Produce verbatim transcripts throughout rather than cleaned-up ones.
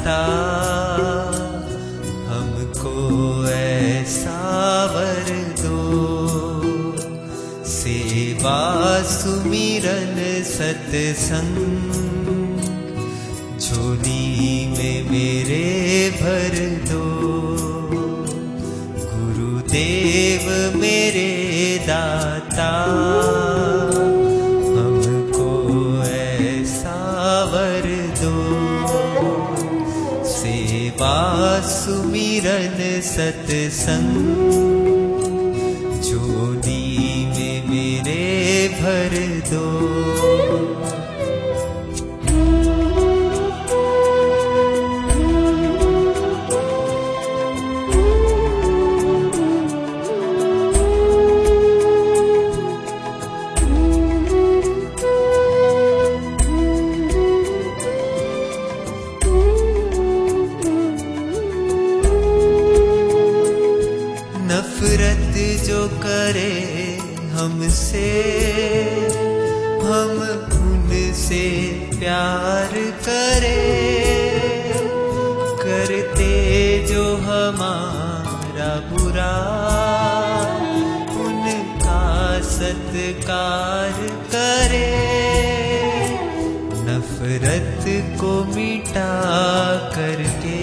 दाता हमको ऐसा वर दो। सेवा सुमिरन सत्संग झोली में मेरे भर दो। गुरुदेव मेरे दाता हमको ऐसा वर दो। सेवा सुमिरन सत्संग झोली में मेरे भर दो। नफरत जो करे हमसे हम उनसे प्यार करे। करते जो हमारा बुरा उनका सत्कार करे। नफरत को मिटा करके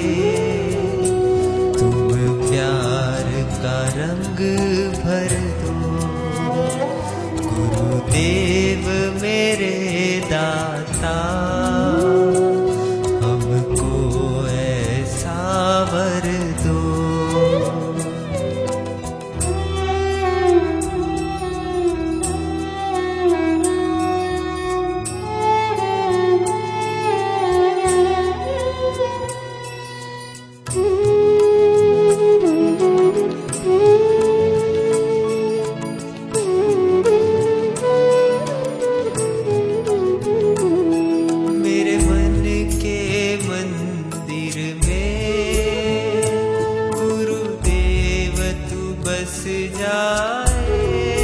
तुम प्यार का रंग भर दो। गुरुदेव मेरे दाता हमको ऐसा वर दो। बस जाए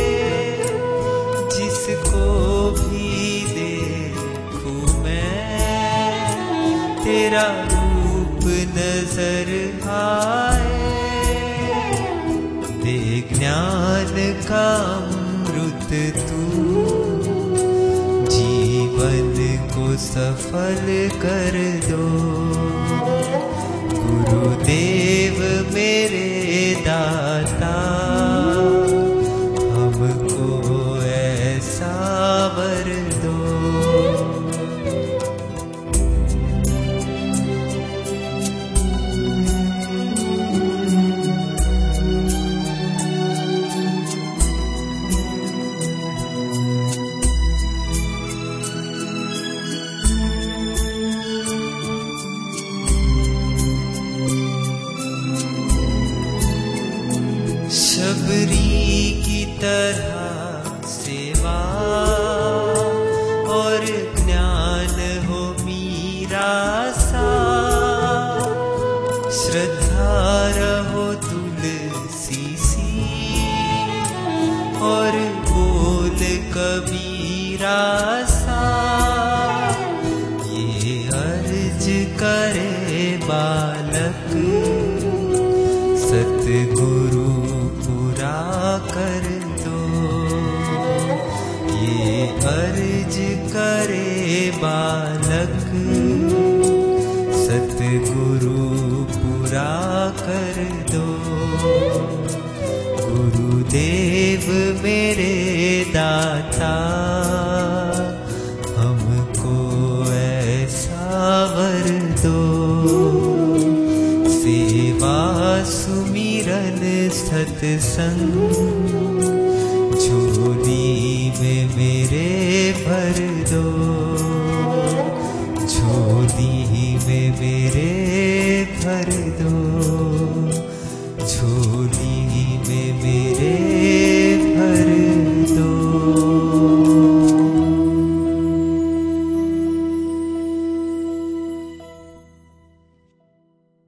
जिसको भी देखूं मैं तेरा रूप नजर आए। दे ज्ञान का अमृत तू जीवन को सफल कर दो। गुरुदेव मेरे दाता हमको ऐसा वर दो। शबरी की तरह सेवा और ज्ञान हो मीरा सा। श्रद्धा रहो तुलसी सी और बोल कबीरा सा। ये अर्ज करे बालक सतगुरु कर दो। ये अर्ज करे बालक सतगुरु पूरा कर दो। गुरुदेव मेरे दाता हमको ऐसा वर दो। सेवा सुमिरन सत्संग झोली में मेरे भर दो। झोली में मेरे भर दो। झोली में मेरे